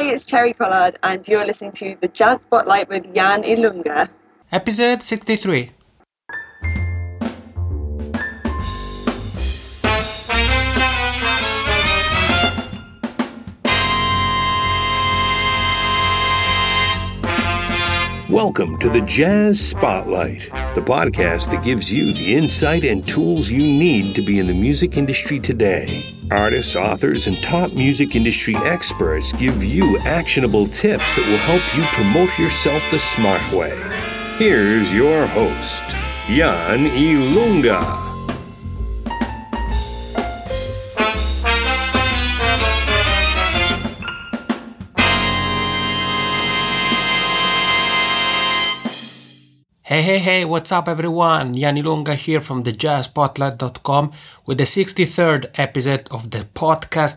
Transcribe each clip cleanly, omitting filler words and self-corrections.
it's Cherry Collard, and you're listening to the Jazz Spotlight with Jan Ilunga. Episode 63. Welcome to the Jazz Spotlight, the podcast that gives you the insight and tools you need to be in the music industry today. Artists, authors, and top music industry experts give you actionable tips that will help you promote yourself the smart way. Here's your host, Jan Ilunga. Hey, what's up everyone? Jan Ilunga here from thejazzspotlight.com with the 63rd episode of the podcast.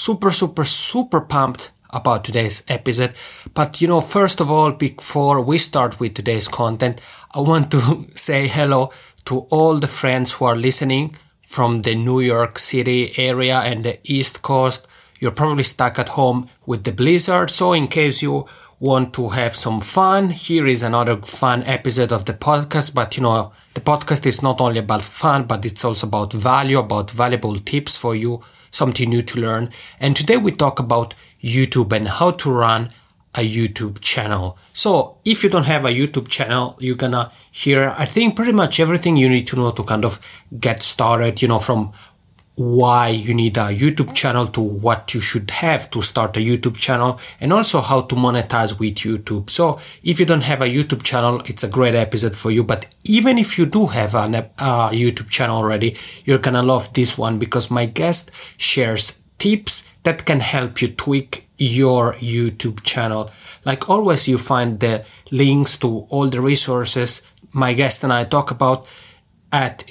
Super pumped about today's episode. But first of all, before we start with today's content, I want to say hello to all the friends who are listening from the New York City area and the East Coast. You're probably stuck at home with the blizzard, so in case you want to have some fun, here is another fun episode of the podcast. But the podcast is not only about fun, but it's also about value, about valuable tips for you, something new to learn. And today we talk about YouTube and how to run a YouTube channel. So if you don't have a YouTube channel, you're gonna hear, I think, pretty much everything you need to know to kind of get started, from why you need a YouTube channel to what you should have to start a YouTube channel, and also how to monetize with YouTube. So if you don't have a YouTube channel, it's a great episode for you. But even if you do have a YouTube channel already, you're gonna love this one because my guest shares tips that can help you tweak your YouTube channel. Like always, you find the links to all the resources my guest and I talk about at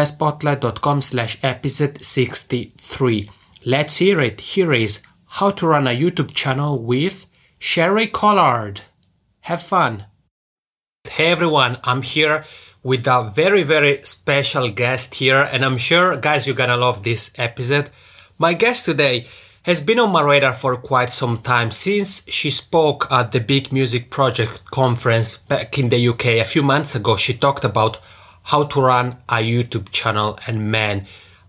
thejazzspotlight.com/episode 63. Let's hear it. Here is how to run a YouTube channel with Cherry Collard. Have fun. Hey everyone, I'm here with a very special guest here, and I'm sure, guys, you're gonna love this episode. My guest today has been on my radar for quite some time since she spoke at the Big Music Project conference back in the UK a few months ago. She talked about how to run a YouTube channel, and man,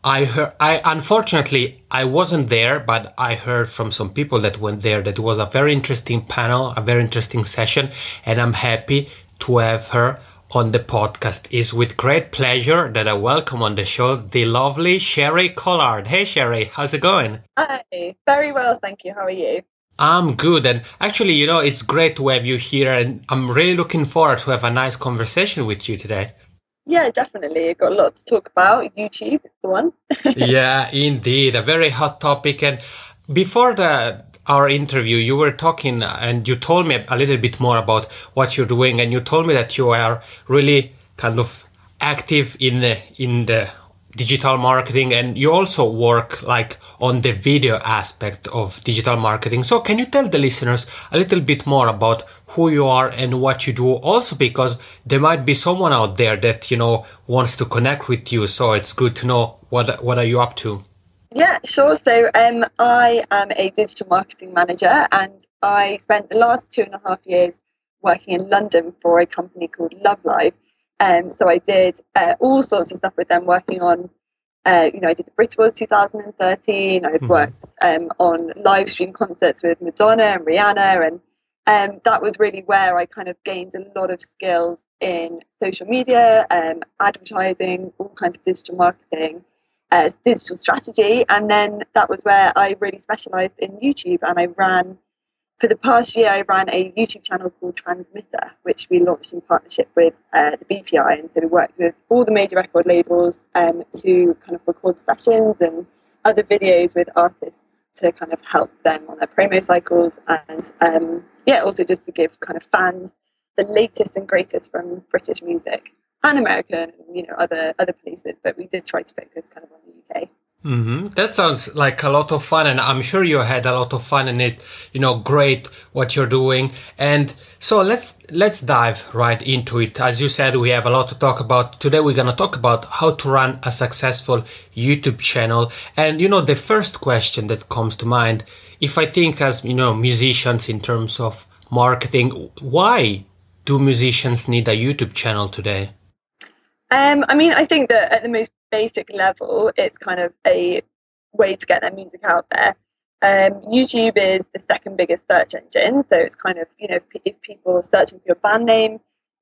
unfortunately I wasn't there, but I heard from some people that went there that it was a very interesting panel, a very interesting session, and I'm happy to have her on the podcast. It's with great pleasure that I welcome on the show the lovely Cherry Collard. Hey Cherry, how's it going? Hi, very well, thank you. How are you? I'm good, and actually, it's great to have you here, and I'm really looking forward to have a nice conversation with you today. Yeah, definitely. I've got a lot to talk about. YouTube is the one. Yeah, indeed. A very hot topic. And before our interview, you were talking and you told me a little bit more about what you're doing. And you told me that you are really kind of active in the digital marketing, and you also work like on the video aspect of digital marketing. So can you tell the listeners a little bit more about who you are and what you do, also because there might be someone out there that wants to connect with you, so it's good to know what are you up to. Yeah, sure. So I am a digital marketing manager, and I spent the last 2.5 years working in London for a company called Love Live. So I did all sorts of stuff with them, working on, I did the Brit Awards 2013. I've worked on live stream concerts with Madonna and Rihanna, and that was really where I kind of gained a lot of skills in social media, advertising, all kinds of digital marketing, digital strategy. And then that was where I really specialised in YouTube, and for the past year, I ran a YouTube channel called Transmitter, which we launched in partnership with the BPI. And so we worked with all the major record labels to kind of record sessions and other videos with artists to kind of help them on their promo cycles. And also just to give kind of fans the latest and greatest from British music and American and, other places. But we did try to focus kind of on the UK. Mm-hmm. That sounds like a lot of fun, and I'm sure you had a lot of fun in it. Great what you're doing. And so let's dive right into it. As you said, we have a lot to talk about. Today we're going to talk about how to run a successful YouTube channel. And the first question that comes to mind if I think as, musicians in terms of marketing, why do musicians need a YouTube channel today? I think that at the most basic level, it's kind of a way to get their music out there. YouTube is the second biggest search engine, so it's kind of, if people are searching for your band name,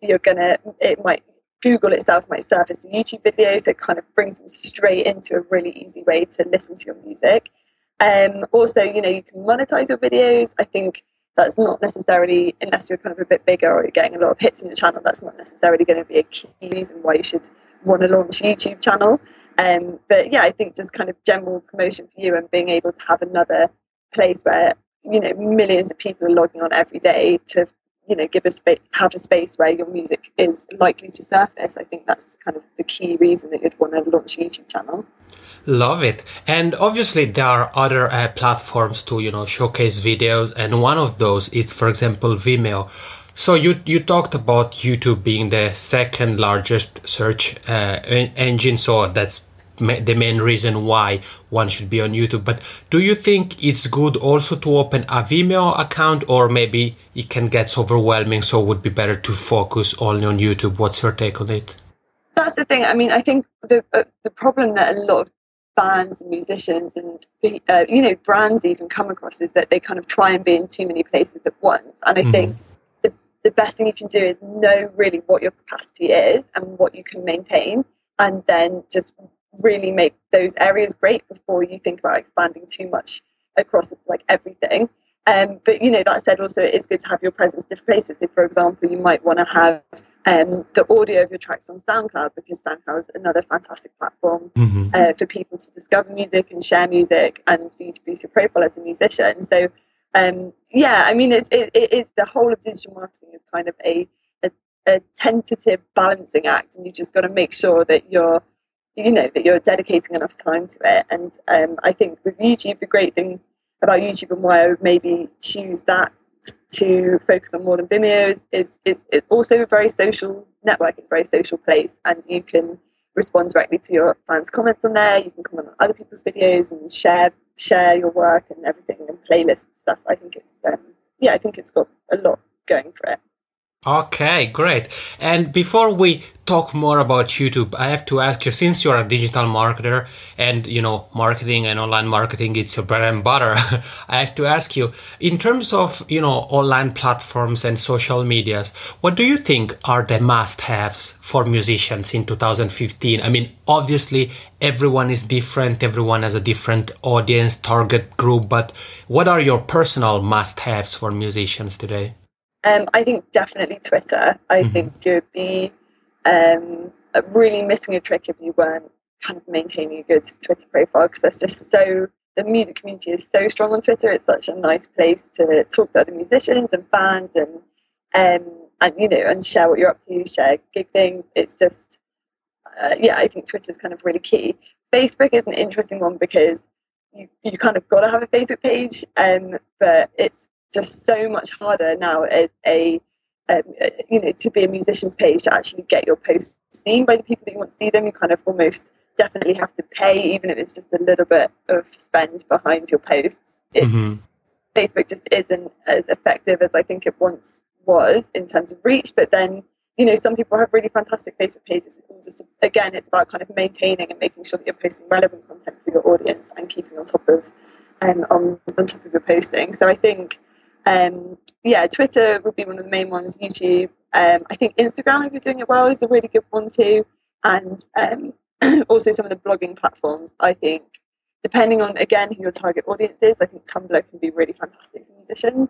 Google itself might surface a YouTube video, so it kind of brings them straight into a really easy way to listen to your music. Also, you can monetize your videos. I think that's not necessarily, unless you're kind of a bit bigger or you're getting a lot of hits on your channel, that's not necessarily going to be a key reason why you should want to launch a YouTube channel. But yeah, I think just kind of general promotion for you and being able to have another place where, millions of people are logging on every day to, have a space where your music is likely to surface. I think that's kind of the key reason that you'd want to launch a YouTube channel. Love it. And obviously there are other platforms to, showcase videos. And one of those is, for example, Vimeo. So you talked about YouTube being the second largest search engine. So that's the main reason why one should be on YouTube. But do you think it's good also to open a Vimeo account, or maybe it can get overwhelming, so it would be better to focus only on YouTube? What's your take on it? That's the thing. I think the problem that a lot of bands and musicians and brands even come across is that they kind of try and be in too many places at once. And I think the best thing you can do is know really what your capacity is and what you can maintain, and then just really make those areas great before you think about expanding too much across everything. But that said, also it's good to have your presence in different places. So for example, you might want to have the audio of your tracks on SoundCloud, because SoundCloud is another fantastic platform for people to discover music and share music, and for you to boost your profile as a musician. So it is the whole of digital marketing is kind of a tentative balancing act, and you just got to make sure that you're dedicating enough time to it. And I think with YouTube, the great thing about YouTube and why I would maybe choose that to focus on more than Vimeo is it's also a very social network. It's a very social place, and you can respond directly to your fans' comments on there. You can comment on other people's videos and share your work and everything, and playlists and stuff. I think it's got a lot going for it. Okay, great. And before we talk more about YouTube, I have to ask you, since you're a digital marketer and, marketing and online marketing, it's your bread and butter, I have to ask you, in terms of, online platforms and social medias, what do you think are the must-haves for musicians in 2015? I mean, obviously, everyone is different. Everyone has a different audience, target group. But what are your personal must-haves for musicians today? I think definitely Twitter. I think you'd be really missing a trick if you weren't kind of maintaining a good Twitter profile, because the music community is so strong on Twitter. It's such a nice place to talk to other musicians and fans and share what you're up to, share gig things. It's just, I think Twitter is kind of really key. Facebook is an interesting one because you kind of got to have a Facebook page, but it's just so much harder now as to be a musician's page to actually get your posts seen by the people that you want to see them. You kind of almost definitely have to pay, even if it's just a little bit of spend behind your posts. Facebook just isn't as effective as I think it once was in terms of reach. But then, some people have really fantastic Facebook pages. It's about kind of maintaining and making sure that you're posting relevant content for your audience and keeping on top of your posting. So I think Twitter would be one of the main ones. YouTube, I think Instagram, if you're doing it well, is a really good one too. And also some of the blogging platforms. I think, depending on again who your target audience is, I think Tumblr can be really fantastic for musicians.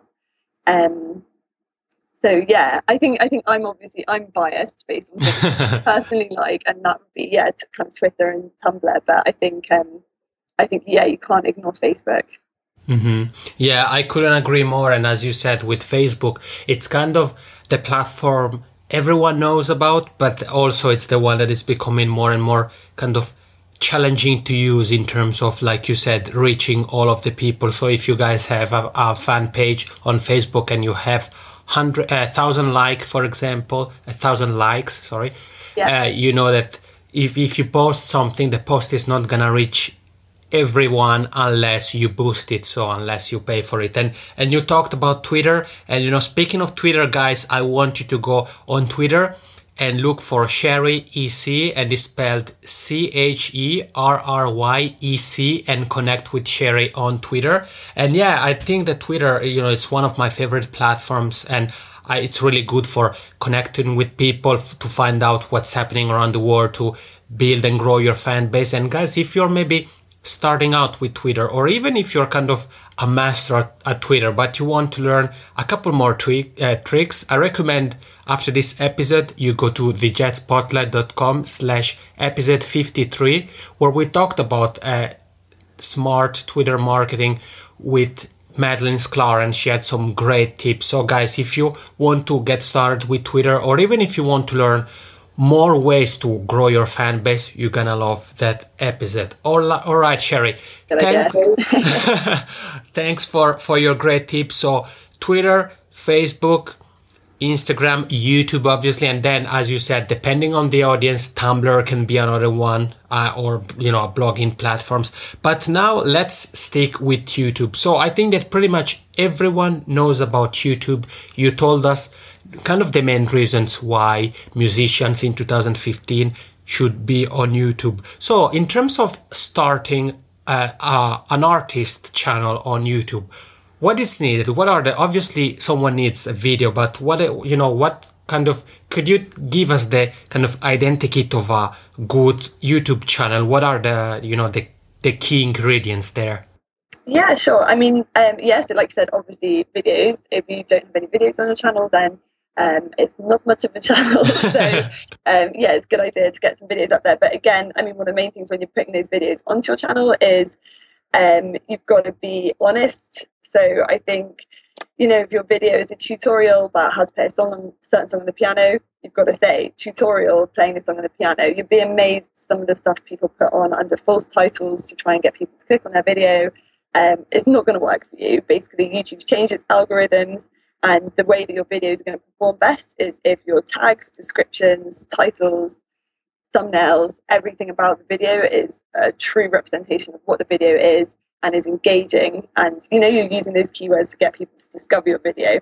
I think I'm biased based on what I personally like, and that would be kind of Twitter and Tumblr. But I think you can't ignore Facebook. Yeah, I couldn't agree more. And as you said, with Facebook, it's kind of the platform everyone knows about, but also it's the one that is becoming more and more kind of challenging to use in terms of, like you said, reaching all of the people. So if you guys have a fan page on Facebook and you have 1,000 likes, for example, 1,000 likes, you know that if you post something, the post is not gonna reach everyone unless you boost it, so unless you pay for it. And you talked about Twitter, and speaking of Twitter, guys, I want you to go on Twitter and look for Cherry EC, and it's spelled CHERRYEC, and connect with Cherry on Twitter. And yeah, I think that Twitter, it's one of my favorite platforms, and it's really good for connecting with people to find out what's happening around the world, to build and grow your fan base. And guys, if you're maybe starting out with Twitter, or even if you're kind of a master at Twitter, but you want to learn a couple more tricks, I recommend after this episode, you go to thejazzspotlight.com/episode 53, where we talked about smart Twitter marketing with Madeline Sklar, and she had some great tips. So guys, if you want to get started with Twitter, or even if you want to learn more ways to grow your fan base, you're gonna love that episode. All right, Cherry. Thanks for your great tips. So Twitter, Facebook, Instagram, YouTube, obviously, and then, as you said, depending on the audience, Tumblr can be another one, or blogging platforms. But now let's stick with YouTube. So I think that pretty much everyone knows about YouTube. You told us kind of the main reasons why musicians in 2015 should be on YouTube. So in terms of starting an artist channel on YouTube, what is needed? Obviously someone needs a video, but what kind of, could you give us the kind of identikit of a good YouTube channel? What are the key ingredients there? Yeah, sure. I mean, yes, like you said, obviously videos. If you don't have any videos on your channel, then it's not much of a channel. So yeah, it's a good idea to get some videos up there. But again, I mean, one of the main things when you're putting those videos onto your channel is you've got to be honest. So I think, if your video is a tutorial about how to play a certain song on the piano, you've got to say tutorial playing the song on the piano. You'd be amazed some of the stuff people put on under false titles to try and get people to click on their video. It's not going to work for you. Basically, YouTube's changed its algorithms, and the way that your videos are going to perform best is if your tags, descriptions, titles, thumbnails, everything about the video is a true representation of what the video is and is engaging, and you're using those keywords to get people to discover your video.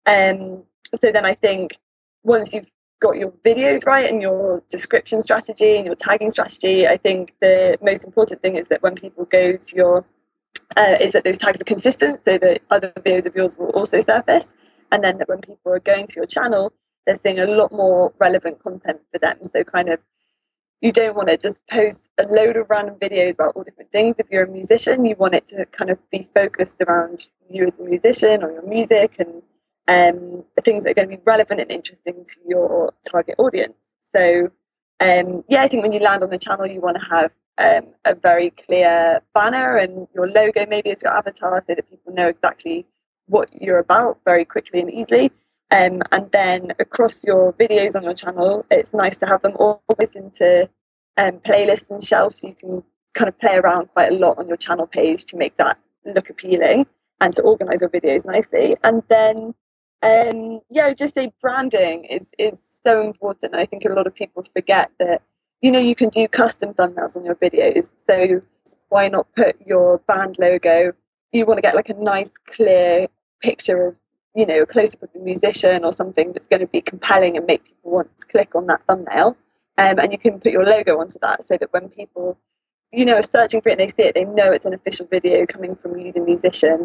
So then I think once you've got your videos right and your description strategy and your tagging strategy, I think the most important thing is that when people go to your is that those tags are consistent, so that other videos of yours will also surface, and then that when people are going to your channel, they're seeing a lot more relevant content for them. So kind of, you don't want to just post a load of random videos about all different things. If you're a musician, you want it to kind of be focused around you as a musician or your music, and things that are going to be relevant and interesting to your target audience. So yeah, I think when you land on the channel, you want to have a very clear banner, and your logo maybe as your avatar, so that people know exactly what you're about very quickly and easily. And then across your videos on your channel, it's nice to have them always into playlists and shelves, so you can kind of play around quite a lot on your channel page to make that look appealing and to organize your videos nicely. And then just say branding is so important. I think a lot of people forget that you can do custom thumbnails on your videos, so why not put your band logo? You want to get like a nice clear picture of a close-up of the musician or something that's going to be compelling and make people want to click on that thumbnail, and you can put your logo onto that, so that when people are searching for it and they see it, they know it's an official video coming from you, the musician.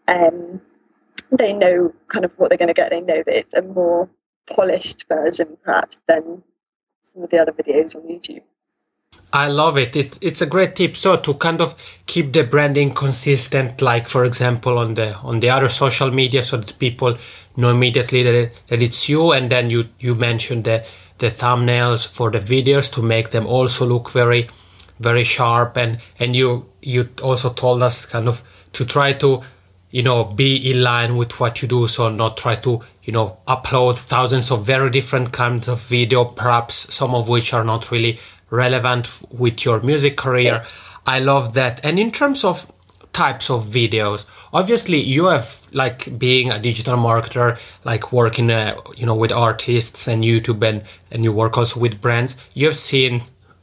They know kind of what they're going to get. They know that it's a more polished version perhaps than some of the other videos on YouTube. I love it. It's a great tip. So to kind of keep the branding consistent, like for example on the other social media, so that people know immediately that it's you. And then you mentioned the thumbnails for the videos to make them also look very, very sharp. And you also told us kind of to try to be in line with what you do. So not try to upload thousands of very different kinds of video, perhaps some of which are not really relevant with your music career. I love that. And in terms of types of videos, obviously you have, like, being a digital marketer, like working with artists and YouTube, and you work also with brands, you have seen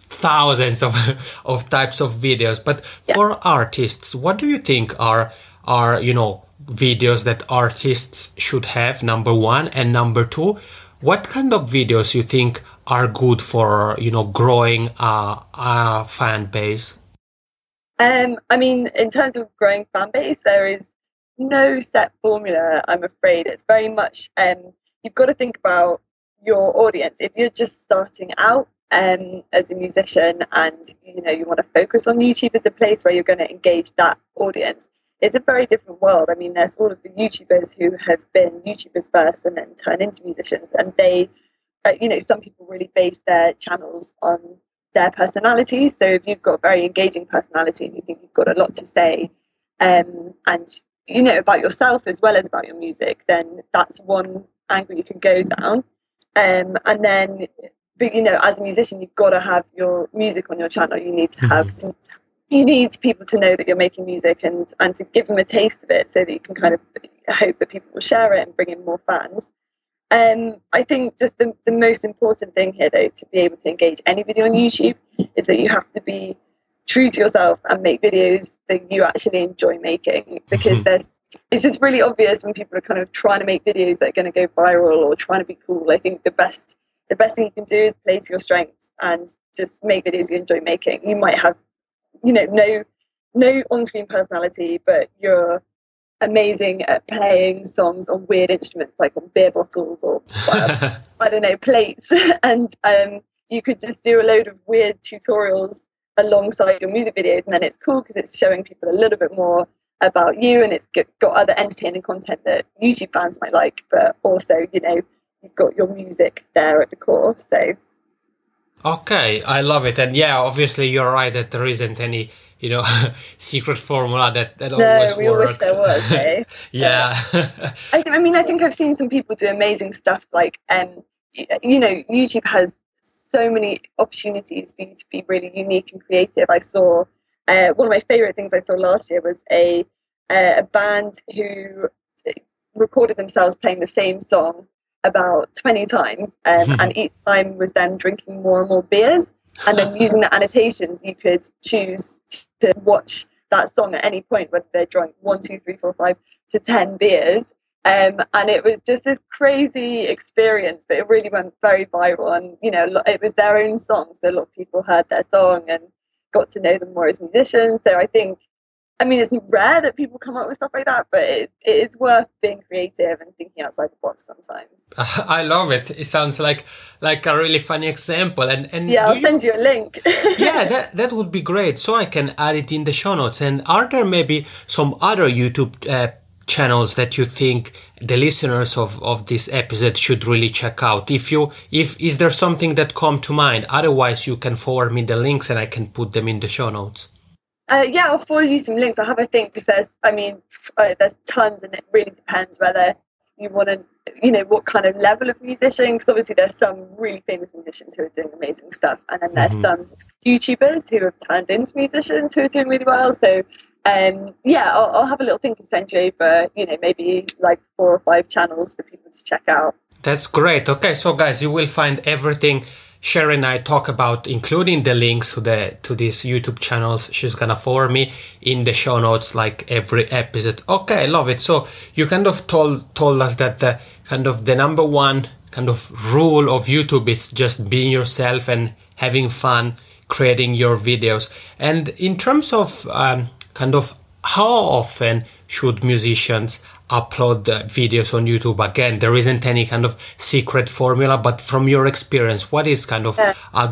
thousands of of types of videos. But for artists, what do you think are videos that artists should have? Number one, and number two, what kind of videos you think are good for growing a fan base? I mean, in terms of growing fan base, there is no set formula, I'm afraid. It's very much you've got to think about your audience. If you're just starting out as a musician and you want to focus on YouTube as a place where you're going to engage that audience, it's a very different world. I mean, there's all of the YouTubers who have been YouTubers first and then turn into musicians, and they some people really base their channels on their personalities. So if you've got a very engaging personality and you think you've got a lot to say and about yourself as well as about your music, then that's one angle you can go down. And then, but as a musician, you've got to have your music on your channel. You need to have you need people to know that you're making music and to give them a taste of it so that you can kind of hope that people will share it and bring in more fans. I think just the most important thing here, though, to be able to engage any video on YouTube is that you have to be true to yourself and make videos that you actually enjoy making, because it's just really obvious when people are kind of trying to make videos that are going to go viral or trying to be cool. I think the best thing you can do is play to your strengths and just make videos you enjoy making. You might have no on-screen personality, but you're amazing at playing songs on weird instruments like on beer bottles or I don't know, plates, and you could just do a load of weird tutorials alongside your music videos, and then it's cool because it's showing people a little bit more about you, and it's got other entertaining content that YouTube fans might like, but also you've got your music there at the core. So okay, I love it. And yeah, obviously you're right that there isn't any secret formula that always we works. Wish there was, eh? Yeah. I think I've seen some people do amazing stuff. Like, YouTube has so many opportunities for you to be really unique and creative. I saw one of my favorite things I saw last year was a band who recorded themselves playing the same song about 20 times, and each time was them drinking more and more beers. And then using the annotations, you could choose to watch that song at any point, whether they're drunk 1, 2, 3, 4, 5 to 10 beers. And it was just this crazy experience, but it really went very viral. And, it was their own song. So a lot of people heard their song and got to know them more as musicians. So I think, it's rare that people come up with stuff like that, but it's worth being creative and thinking outside the box sometimes. I love it. It sounds like a really funny example. And yeah, I'll send you a link. Yeah, that would be great. So I can add it in the show notes. And are there maybe some other YouTube channels that you think the listeners of this episode should really check out? If is there something that come to mind? Otherwise, you can forward me the links and I can put them in the show notes. I'll forward you some links. I'll have a think, because there's tons, and it really depends whether you want to, what kind of level of musician, because obviously there's some really famous musicians who are doing amazing stuff, and then there's some YouTubers who have turned into musicians who are doing really well. So I'll have a little think and send you over, maybe like 4 or 5 channels for people to check out. That's great. Okay, so guys, you will find everything Sherry and I talk about, including the links to these YouTube channels she's gonna forward me in the show notes, like every episode. Okay, I love it. So you kind of told us that the number one kind of rule of YouTube is just being yourself and having fun creating your videos. And in terms of kind of how often should musicians upload the videos on YouTube? Again, there isn't any kind of secret formula, but from your experience, what is kind of a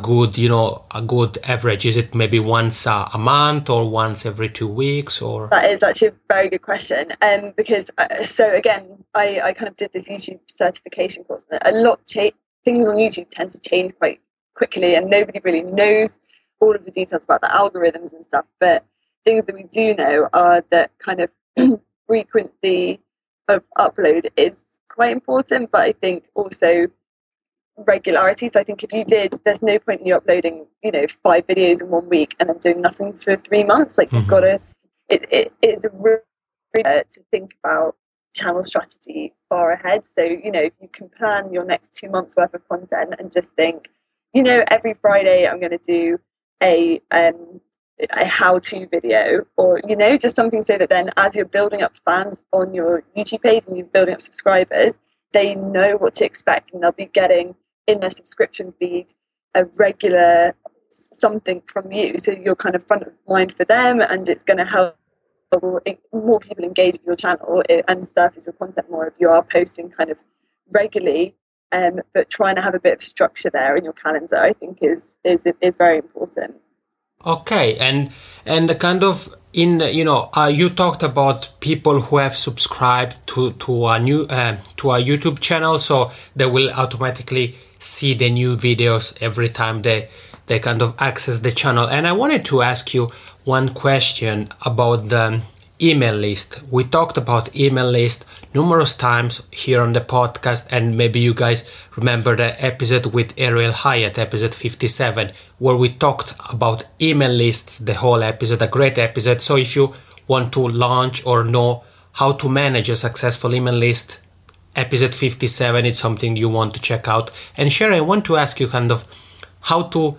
good average? Is it maybe once a month or once every 2 weeks? Or that is actually a very good question. Because so again, I kind of did this YouTube certification course, and a lot things on YouTube tend to change quite quickly, and nobody really knows all of the details about the algorithms and stuff. But things that we do know are that kind of frequency of upload is quite important, but I think also regularity. So I think if you there's no point in you uploading 5 videos in 1 week and then doing nothing for 3 months. Like you've got to it's really to think about channel strategy far ahead. So if you can plan your next 2 months worth of content and just think every Friday I'm going to do a how-to video, or just something so that then as you're building up fans on your YouTube page and you're building up subscribers, they know what to expect, and they'll be getting in their subscription feed a regular something from you, so you're kind of front of mind for them, and it's going to help more people engage with your channel and surface your content more if you are posting kind of regularly. But trying to have a bit of structure there in your calendar, I think, is very important. Okay, and kind of you talked about people who have subscribed to a YouTube channel, so they will automatically see the new videos every time they kind of access the channel. And I wanted to ask you one question about the email list. We talked about email list numerous times here on the podcast, and maybe you guys remember the episode with Ariel Hyatt, episode 57, where we talked about email lists, the whole episode, a great episode. So if you want to launch or know how to manage a successful email list, episode 57 is something you want to check out. And Sherry, I want to ask you kind of how to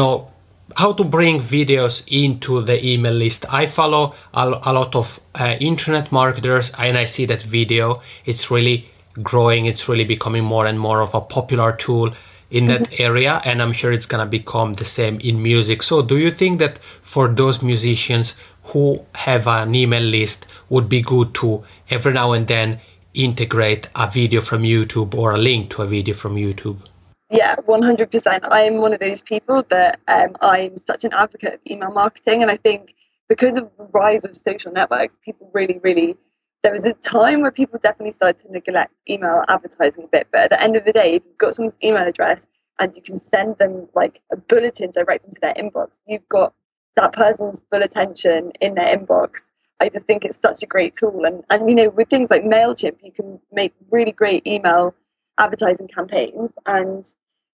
bring videos into the email list. I follow a lot of internet marketers, and I see that video is really growing. It's really becoming more and more of a popular tool in that area, and I'm sure it's going to become the same in music. So do you think that for those musicians who have an email list would be good to every now and then integrate a video from YouTube or a link to a video from YouTube? Yeah, 100%. I'm one of those people that I'm such an advocate of email marketing. And I think because of the rise of social networks, people really, there was a time where people definitely started to neglect email advertising a bit. But at the end of the day, if you've got someone's email address and you can send them like a bulletin direct into their inbox, you've got that person's full attention in their inbox. I just think it's such a great tool. And with things like MailChimp, you can make really great email advertising campaigns, and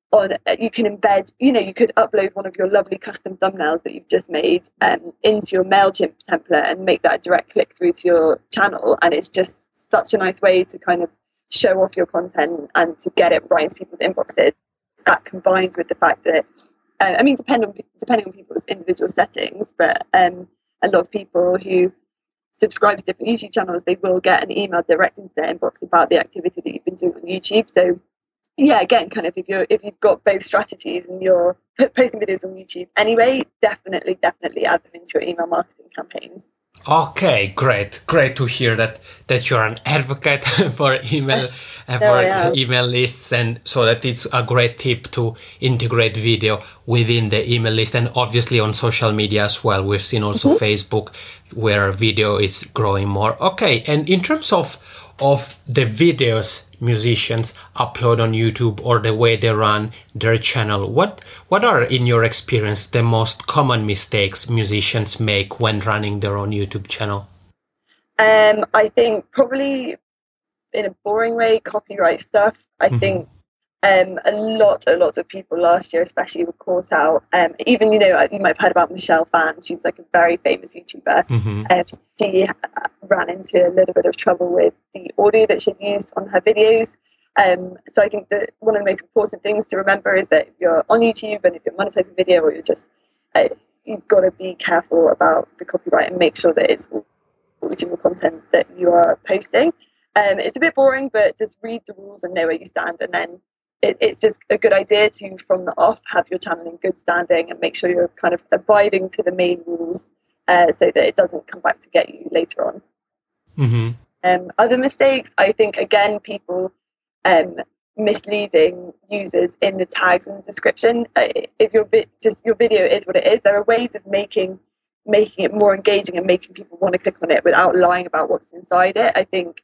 you can embed, you could upload one of your lovely custom thumbnails that you've just made into your MailChimp template and make that a direct click through to your channel. And it's just such a nice way to kind of show off your content and to get it right into people's inboxes. That combined with the fact that, depending on people's individual settings, but a lot of people who subscribe to different YouTube channels, they will get an email direct into their inbox about the activity that you've been doing on YouTube. So yeah, again, kind of if you've got both strategies and you're posting videos on YouTube anyway, definitely add them into your email marketing campaigns. Okay, great to hear that you're an advocate for email email lists, and so that it's a great tip to integrate video within the email list, and obviously on social media as well. We've seen also Facebook where video is growing more. Okay, and in terms of the videos musicians upload on YouTube or the way they run their channel, what are, in your experience, the most common mistakes musicians make when running their own YouTube channel? I think probably in a boring way, copyright stuff. I think a lot of people last year especially were caught out. Even, you might have heard about Michelle Phan. She's like a very famous YouTuber. She ran into a little bit of trouble with the audio that she'd used on her videos. So I think that one of the most important things to remember is that if you're on YouTube and if you're monetizing video, or you're just, you've got to be careful about the copyright and make sure that it's original content that you are posting. It's a bit boring, but just read the rules and know where you stand, and then it's just a good idea to, from the off, have your channel in good standing and make sure you're kind of abiding to the main rules so that it doesn't come back to get you later on. Other mistakes, I think, again, people misleading users in the tags and the description. If your video is what it is, there are ways of making it more engaging and making people want to click on it without lying about what's inside it. I think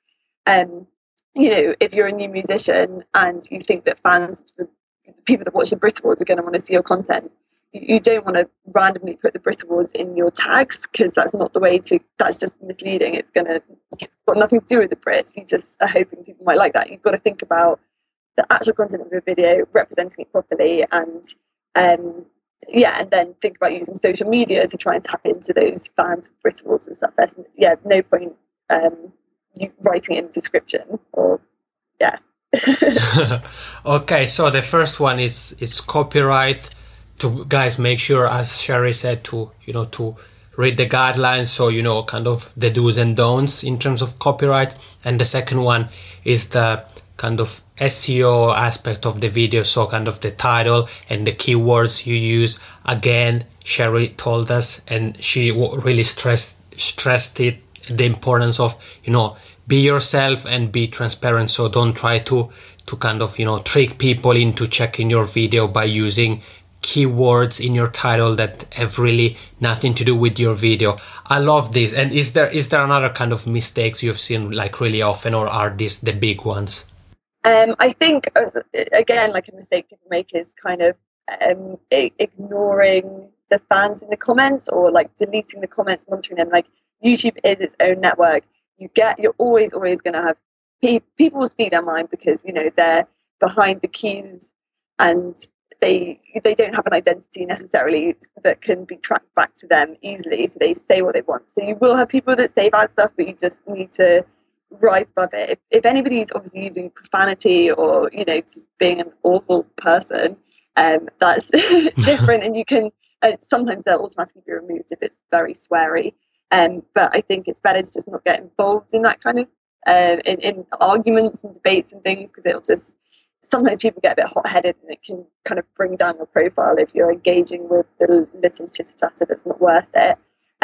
if you're a new musician and you think that fans, the people that watch the Brit Awards, are going to want to see your content, you don't want to randomly put the Brit Awards in your tags, because that's not the way to. That's just misleading. It's got nothing to do with the Brits. You just are hoping people might like that. You've got to think about the actual content of your video, representing it properly, and and then think about using social media to try and tap into those fans of Brit Awards and stuff. There's no point you writing it in the description, or Okay, so the first one is copyright. to guys, make sure, as Sherry said, to to read the guidelines, so kind of the do's and don'ts in terms of copyright. And the second one is the kind of SEO aspect of the video, so kind of the title and the keywords you use. Again, Sherry told us, and she really stressed it, the importance of be yourself and be transparent. So don't try to kind of trick people into checking your video by using keywords in your title that have really nothing to do with your video. I love this. And is there another kind of mistakes you've seen like really often, or are these the big ones? I think, again, like a mistake people make is kind of ignoring the fans in the comments, or like deleting the comments, monitoring them. Like, YouTube is its own network. You're always going to have people will speak their mind because they're behind the keys, and they don't have an identity necessarily that can be tracked back to them easily. So they say what they want. So you will have people that say bad stuff, but you just need to rise above it. If anybody's obviously using profanity or just being an awful person, that's different, and you can sometimes they'll automatically be removed if it's very sweary. But I think it's better to just not get involved in that kind of in arguments and debates and things, because it'll just sometimes people get a bit hot-headed, and it can kind of bring down your profile if you're engaging with the little chitter-chatter that's not worth it.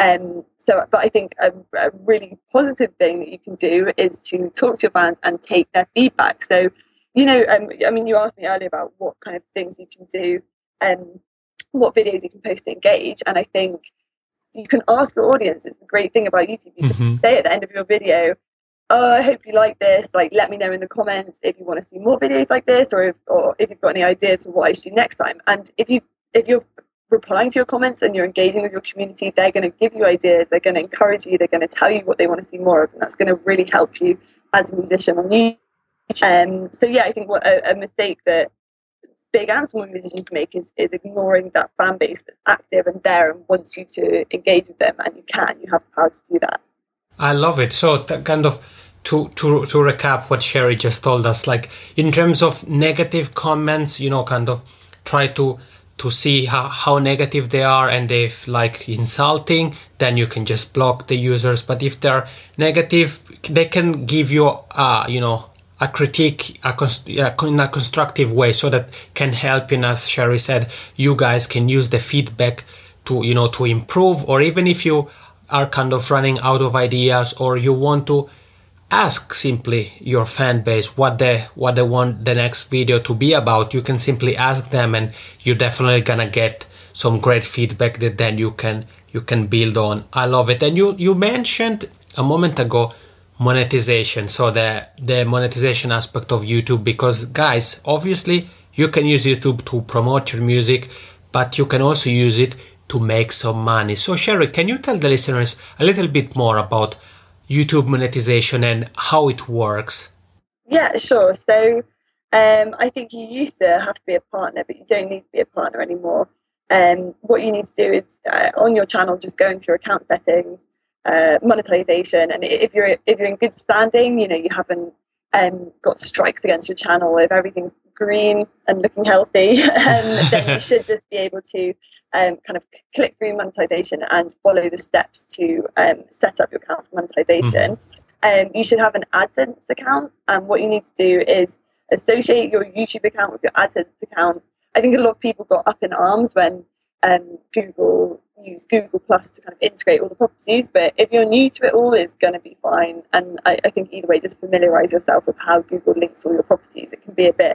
But I think a really positive thing that you can do is to talk to your fans and take their feedback. So, you asked me earlier about what kind of things you can do and what videos you can post to engage. And I think you can ask your audience. It's the great thing about YouTube. You can say at the end of your video, "Oh, I hope you like this. Like, let me know in the comments if you want to see more videos like this, or if you've got any ideas for what I should do next time." And if you're replying to your comments and you're engaging with your community, they're going to give you ideas. They're going to encourage you. They're going to tell you what they want to see more of, and that's going to really help you as a musician on YouTube. So yeah, I think what a mistake that big and small musicians make is ignoring that fan base that's active and there and wants you to engage with them, and you have the power to do that. I love it. So kind of to recap what Sherry just told us, like in terms of negative comments, kind of try to see how negative they are, and if like insulting, then you can just block the users. But if they're negative, they can give you a critique in a constructive way, so that can help. And as Sherry said, you guys can use the feedback to to improve, or even if you are kind of running out of ideas, or you want to ask simply your fan base what they want the next video to be about, you can simply ask them, and you're definitely gonna get some great feedback that then you can build on. I love it. And you mentioned a moment ago monetization, so the monetization aspect of YouTube, because guys, obviously you can use YouTube to promote your music, but you can also use it to make some money. So Sherry, can you tell the listeners a little bit more about YouTube monetization and how it works? Yeah, sure. So I think you used to have to be a partner, but you don't need to be a partner anymore. What you need to do is on your channel, just go into your account settings, monetization, and if you're in good standing, you haven't got strikes against your channel, if everything's green and looking healthy, then you should just be able to kind of click through monetization and follow the steps to set up your account for monetization. You should have an AdSense account, and what you need to do is associate your YouTube account with your AdSense account. I think a lot of people got up in arms when Google used Google Plus to kind of integrate all the properties, but if you're new to it all, it's going to be fine. And I think either way, just familiarize yourself with how Google links all your properties. It can be a bit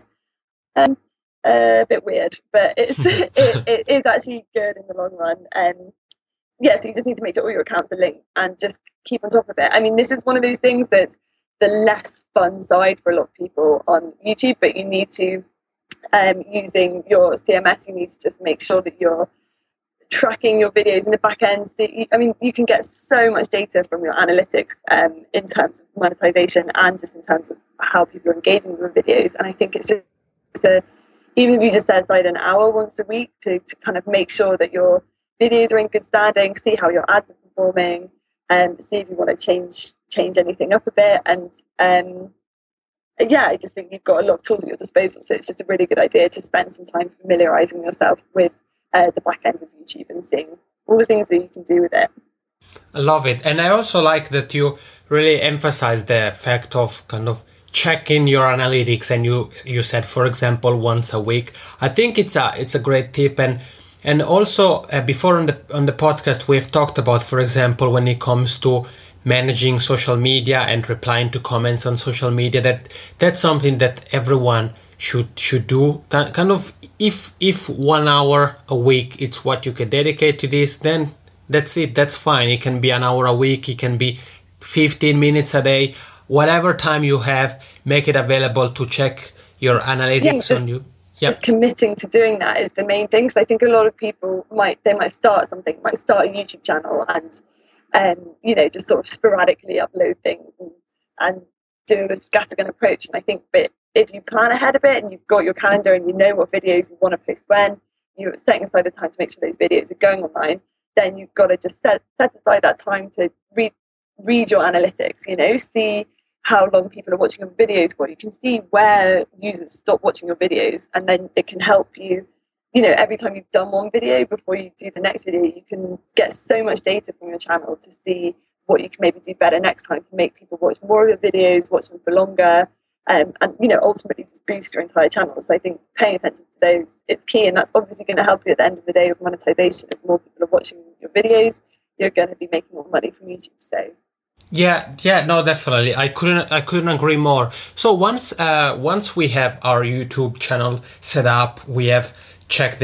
weird, but it is actually good in the long run. So you just need to make sure all your accounts are linked and just keep on top of it. I mean, this is one of those things that's the less fun side for a lot of people on YouTube, but you need to, using your CMS, you need to just make sure that you're tracking your videos in the back end. You can get so much data from your analytics in terms of monetization and just in terms of how people are engaging with your videos. And I think it's just even if you just set aside an hour once a week to kind of make sure that your videos are in good standing, see how your ads are performing, and see if you want to change anything up a bit. And I just think you've got a lot of tools at your disposal, so it's just a really good idea to spend some time familiarizing yourself with the back end of YouTube and seeing all the things that you can do with it. I love it. And I also like that you really emphasize the fact of kind of checking your analytics, and you said, for example, once a week. I think it's a great tip. And also before on the podcast we've talked about, for example, when it comes to managing social media and replying to comments on social media, that's something that everyone should do. Kind of if 1 hour a week it's what you can dedicate to this, then that's it. That's fine. It can be an hour a week. It can be 15 minutes a day. Whatever time you have, make it available to check your analytics on you. Yep. Just committing to doing that is the main thing. So I think a lot of people might start a YouTube channel and just sort of sporadically upload things and do a scattergun approach. And I think that if you plan ahead a bit and you've got your calendar and you know what videos you want to post when, you're setting aside the time to make sure those videos are going online, then you've got to just set aside that time to read your analytics, see how long people are watching your videos for. You can see where users stop watching your videos, and then it can help you, every time you've done one video before you do the next video, you can get so much data from your channel to see what you can maybe do better next time to make people watch more of your videos, watch them for longer, and ultimately just boost your entire channel. So I think paying attention to those is key, and that's obviously going to help you at the end of the day with monetization. If more people are watching your videos, you're going to be making more money from YouTube. So yeah, no, definitely. I couldn't agree more. So once we have our YouTube channel set up, we have checked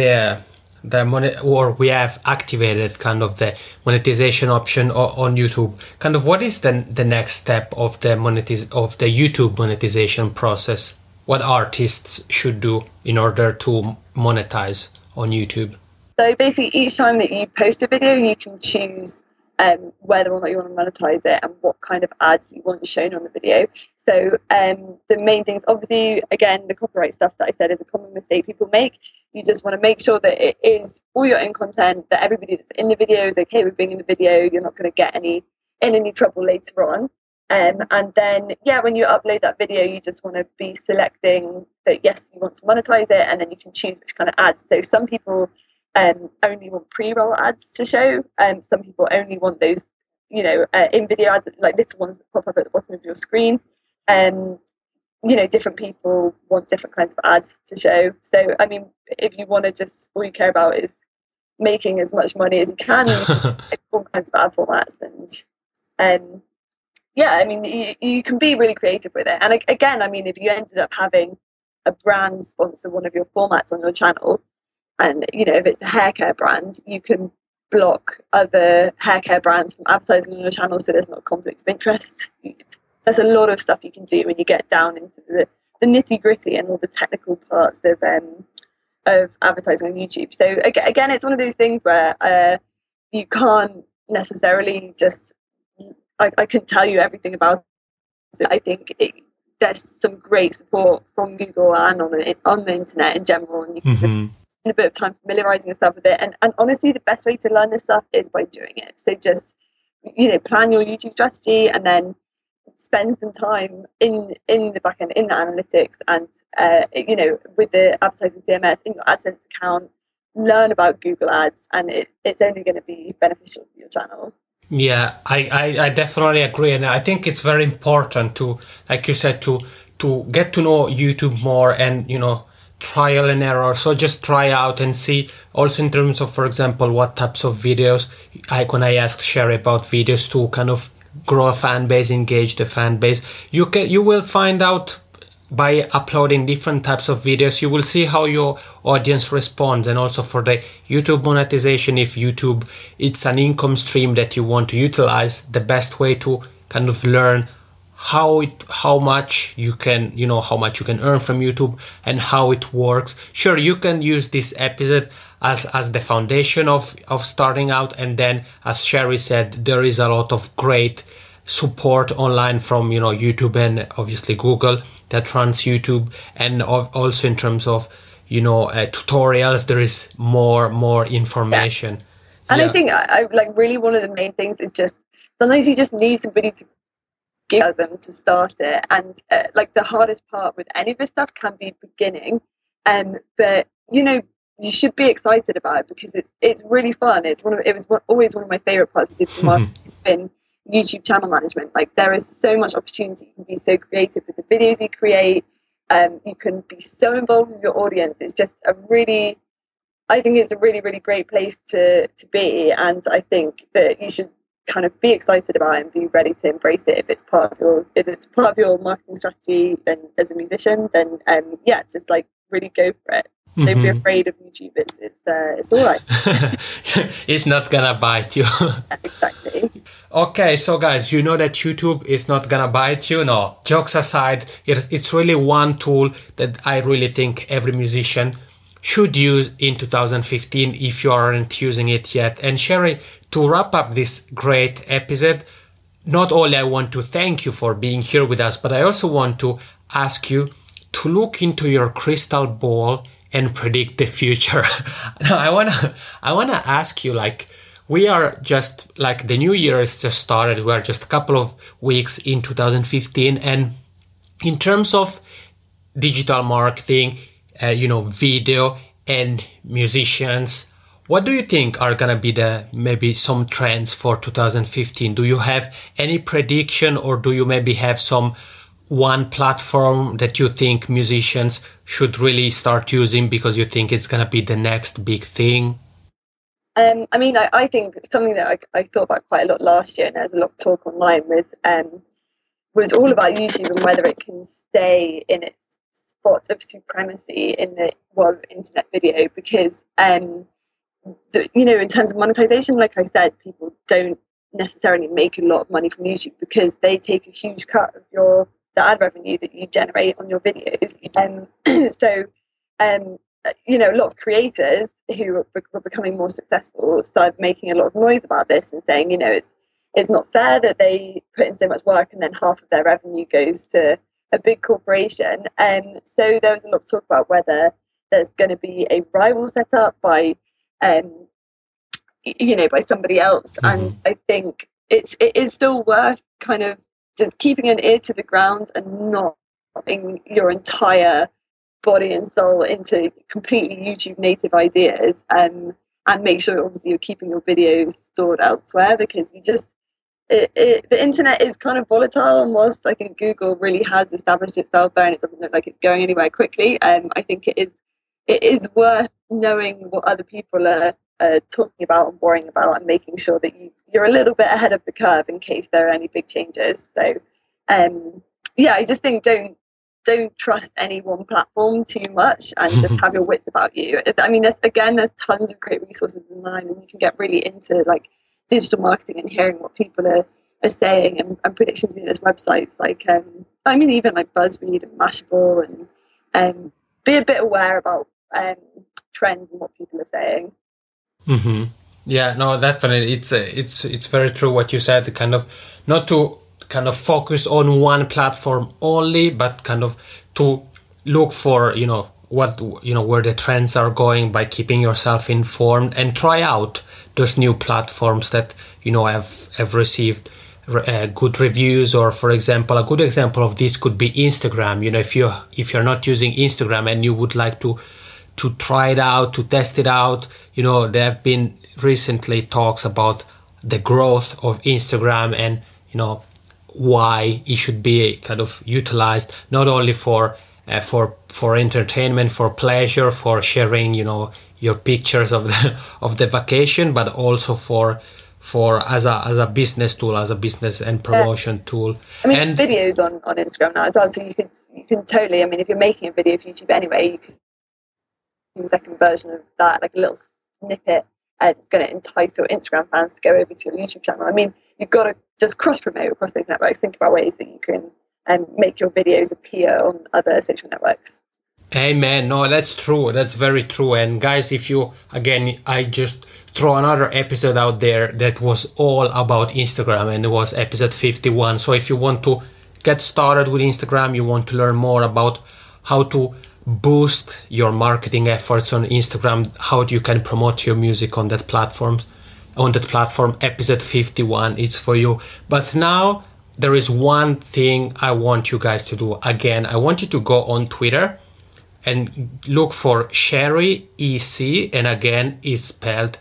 we have activated kind of the monetization option on YouTube. Kind of what is the next step of the YouTube monetization process? What artists should do in order to monetize on YouTube? So basically, each time that you post a video, you can choose whether or not you want to monetize it and what kind of ads you want shown on the video. So the main things, obviously, again, the copyright stuff that I said is a common mistake people make. You just want to make sure that it is all your own content, that everybody that's in the video is okay with being in the video. You're not going to get in any trouble later on. And then, when you upload that video, you just want to be selecting that, yes, you want to monetize it, and then you can choose which kind of ads. So some people only want pre-roll ads to show, and some people only want those, in-video ads, like little ones that pop up at the bottom of your screen. Different people want different kinds of ads to show. So, I mean, if you want to just, all you care about is making as much money as you can, you can pick all kinds of ad formats. And you can be really creative with it. And again, I mean, if you ended up having a brand sponsor one of your formats on your channel, and, if it's a hair care brand, you can block other hair care brands from advertising on your channel so there's not a conflict of interest. There's a lot of stuff you can do when you get down into the nitty-gritty and all the technical parts of advertising on YouTube. So again, it's one of those things where you can't necessarily just, I couldn't tell you everything about it. I think there's some great support from Google and on the internet in general, and you can just spend a bit of time familiarizing yourself with it. And honestly, the best way to learn this stuff is by doing it. So just, plan your YouTube strategy and then spend some time in the back end, in the analytics, and with the advertising CMS in your AdSense account, learn about Google Ads, and it's only going to be beneficial for your channel. Yeah, I definitely agree, and I think it's very important to, like you said, to get to know YouTube more, and trial and error. So just try out and see. Also in terms of, for example, what types of videos. When I asked Sherry about videos to kind of grow a fan base, engage the fan base, you will find out by uploading different types of videos. You will see how your audience responds. And also for the YouTube monetization, if YouTube it's an income stream that you want to utilize, the best way to kind of learn how much you can earn from YouTube and how it works. Sure, you can use this episode as the foundation of starting out, and then, as Sherry said, there is a lot of great support online from YouTube and obviously Google that runs YouTube, and also in terms of tutorials, there is more information. Yeah. And I think I like really one of the main things is just sometimes you just need somebody to give them to start it, and like the hardest part with any of this stuff can be beginning, but you should be excited about it because it's really fun. Always one of my favorite parts of digital marketing has been YouTube channel management. Like, there is so much opportunity. You can be so creative with the videos you create. You can be so involved with your audience. It's just I think it's a really, really great place to be. And I think that you should kind of be excited about it and be ready to embrace it if it's part of your marketing strategy. Then as a musician, then just like really go for it. Don't be afraid of YouTube. It's all right. It's not gonna bite you. Exactly. Okay, so guys, you know that YouTube is not gonna bite you. No, jokes aside, it's really one tool that I really think every musician should use in 2015 if you aren't using it yet. And Sherry, to wrap up this great episode, not only I want to thank you for being here with us, but I also want to ask you to look into your crystal ball and predict the future. Now, I wanna ask you, like, we are just like the new year has just started. We are just a couple of weeks in 2015, and in terms of digital marketing, video and musicians, what do you think are gonna be maybe some trends for 2015? Do you have any prediction, or do you maybe have one platform that you think musicians should really start using because you think it's going to be the next big thing? I think something that I thought about quite a lot last year, and there's a lot of talk online was all about YouTube and whether it can stay in its spot of supremacy in the world of internet video, because in terms of monetization, like I said, people don't necessarily make a lot of money from YouTube because they take a huge cut of the ad revenue that you generate on your videos. A lot of creators who were becoming more successful started making a lot of noise about this and saying, it's not fair that they put in so much work and then half of their revenue goes to a big corporation. So there was a lot of talk about whether there's going to be a rival set up by somebody else. Mm-hmm. And I think it is still worth kind of just keeping an ear to the ground and not putting your entire body and soul into completely YouTube native ideas, and make sure obviously you're keeping your videos stored elsewhere, because the internet is kind of volatile, and whilst I think Google really has established itself there and it doesn't look like it's going anywhere quickly, I think it is worth knowing what other people are talking about and worrying about, and making sure that you're a little bit ahead of the curve in case there are any big changes. So I just think don't trust any one platform too much, and just have your wits about you. I mean, there's tons of great resources online, and you can get really into like digital marketing and hearing what people are saying and predictions in those websites like even like BuzzFeed and Mashable, and be a bit aware about trends and what people are saying. Mm-hmm. Yeah, no, definitely. It's very true what you said. Kind of not to kind of focus on one platform only, but kind of to look for where the trends are going by keeping yourself informed, and try out those new platforms that have received good reviews. Or for example, a good example of this could be Instagram. If you're not using Instagram and you would like to try it out, to test it out, there have been recently talks about the growth of Instagram, and why it should be kind of utilized not only for entertainment, for pleasure, for sharing your pictures of the vacation, but also for as a business tool, as a business and promotion tool. I mean, and videos on Instagram now as well, so you can totally, I mean, if you're making a video for YouTube anyway, you can do a second version of that, like a little snippet, and it's going to entice your Instagram fans to go over to your YouTube channel. I mean, you've got to just cross-promote across those networks. Think about ways that you can make your videos appear on other social networks. Amen. No, that's true. That's very true. And guys, I just throw another episode out there that was all about Instagram, and it was episode 51. So if you want to get started with Instagram, you want to learn more about how to boost your marketing efforts on Instagram, how you can promote your music on that platform, episode 51 is for you. But now there is one thing I want you guys to do. Again, I want you to go on Twitter and look for Cherry EC, and again it's spelled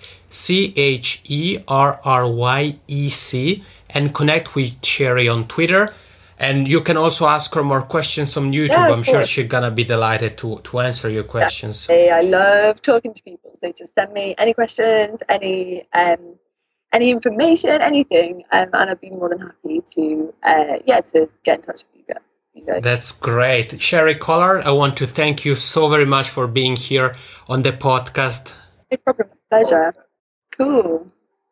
CHERRYEC, and connect with Cherry on Twitter. And you can also ask her more questions on YouTube. Yeah, I'm sure she's gonna be delighted to answer your questions. Yeah. I love talking to people, so just send me any questions, any information, anything, and I'd be more than happy to get in touch with you guys. That's great. Cherry Collard, I want to thank you so very much for being here on the podcast. No problem. Pleasure. Cool.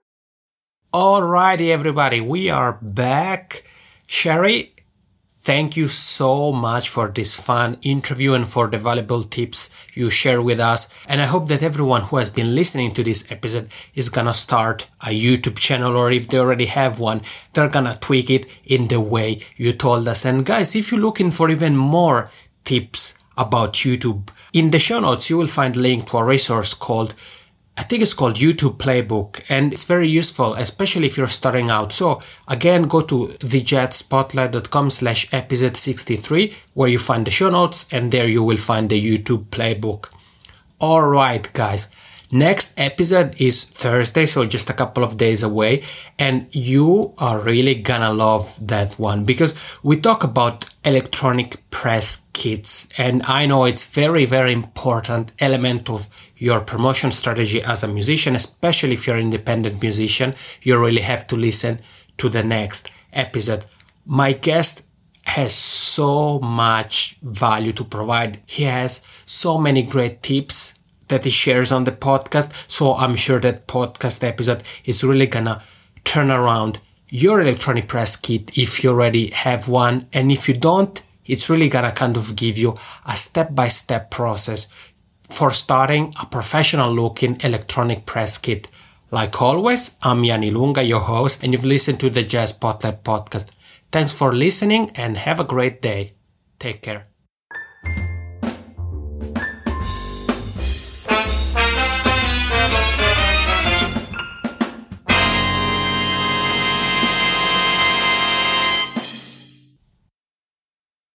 Alrighty, everybody. We are back. Cherry, thank you so much for this fun interview and for the valuable tips you share with us. And I hope that everyone who has been listening to this episode is gonna start a YouTube channel, or if they already have one, they're gonna tweak it in the way you told us. And guys, if you're looking for even more tips about YouTube, in the show notes you will find a link to a resource called YouTube Playbook, and it's very useful, especially if you're starting out. So again, go to thejazzspotlight.com/episode 63, where you find the show notes, and there you will find the YouTube Playbook. All right, guys. Next episode is Thursday, so just a couple of days away, and you are really gonna love that one because we talk about electronic press kits, and I know it's very, very important element of your promotion strategy as a musician, especially if you're an independent musician. You really have to listen to the next episode. My guest has so much value to provide. He has so many great tips that he shares on the podcast. So I'm sure that podcast episode is really gonna turn around your electronic press kit if you already have one. And if you don't, it's really gonna kind of give you a step-by-step process for starting a professional looking electronic press kit. Like always, I'm Yanni Lunga, your host, and you've listened to the Jazz Spotlight podcast. Thanks for listening and have a great day. Take care.